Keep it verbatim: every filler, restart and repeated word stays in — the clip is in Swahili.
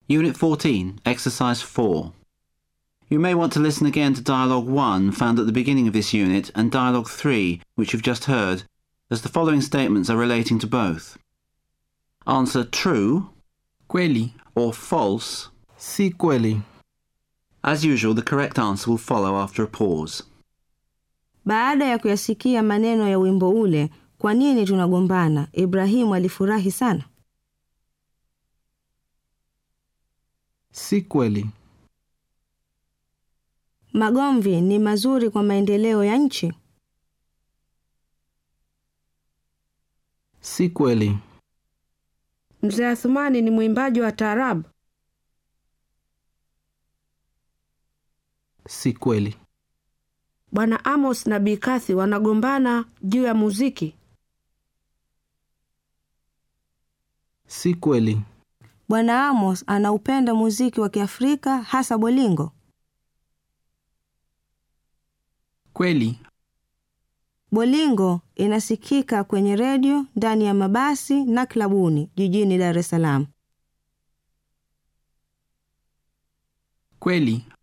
Unit fourteen, Exercise four. You may want to listen again to Dialogue one, found at the beginning of this unit, and Dialogue three, which you've just heard, as the following statements are relating to both. Answer true, Kweli. or false. Si kweli. As usual, the correct answer will follow after a pause. Baada ya kuyasikia maneno ya wimbo ule, kwa nini tunagombana? Ibrahimu alifurahi sana. Si kweli. Magomvi ni mazuri kwa maendeleo ya nchi. Si kweli. Mzee Athumani ni mwimbaji wa taarab. Si kweli. Bwana Amos na Bi Kathy wanagombana juu ya muziki. Si kweli. Bwana Amos anaupenda muziki wa Kiafrika hasa bolingo. Kweli. Bolingo inasikika kwenye redio, ndani ya mabasi na klabuni jijini Dar es Salaam. Kweli.